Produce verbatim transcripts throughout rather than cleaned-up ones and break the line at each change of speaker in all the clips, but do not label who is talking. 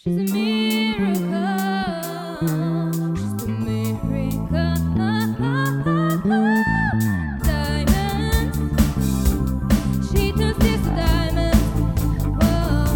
She's a miracle. She's a miracle. Diamonds. She turns this to diamonds. Whoa.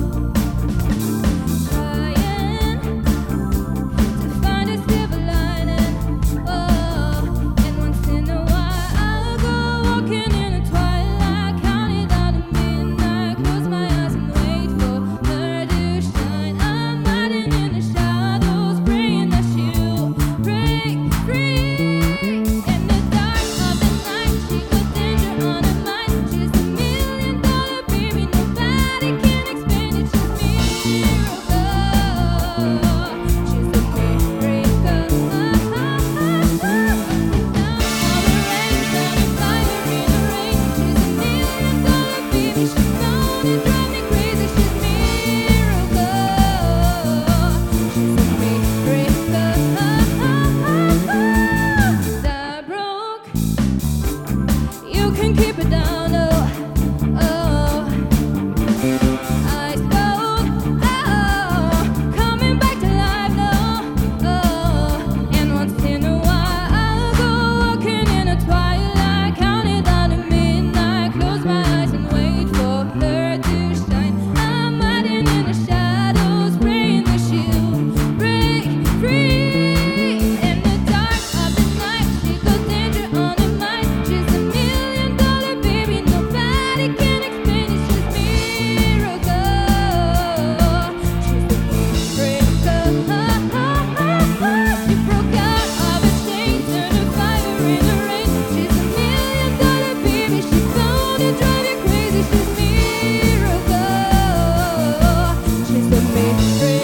Trying to find a silver lining. Oh, and once in a while I'll go walking in the twilight, counting down to midnight. Close my eyes and wait for her to shine. I'm hiding in the shadows, praying that she'll break free. In the dark of the night, she got danger on her mind. She's a million dollar baby, nobody can explain it. She's a miracle. She's a miracle. Down all the rain, shining fire in the rain. She's a million dollar baby. She's known to drive me crazy. She's a miracle. She's a miracle. That broke. You can keep it down, oh, oh. Eyes cold, oh, coming back to life, no, oh. And once in a while I'll go walking in the twilight, counting down to midnight. Close my eyes and wait for her to shine. I'm hiding in the shadows, praying that she'll break free. In the dark of the night, she got danger on her mind. She's a million dollar baby, nobody can explain it. She's a miracle. She's a miracle. She broke out of her chains, turned to fire in the rain. She's a million dollar baby, she's known to drive you crazy. She's a miracle. She's a miracle.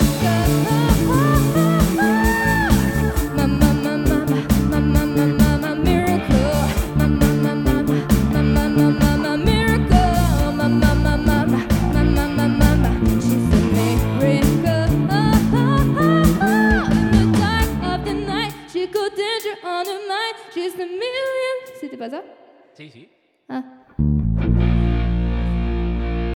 Mama, mama, mama, mama, mama, mama, miracle. Mama, mama, mama, mama, mama, miracle. Mama, mama, mama, mama, mama, she's a miracle. In the dark of the night, she got danger on her mind. She's a million. C'était pas ça?
Si, si.
Ah.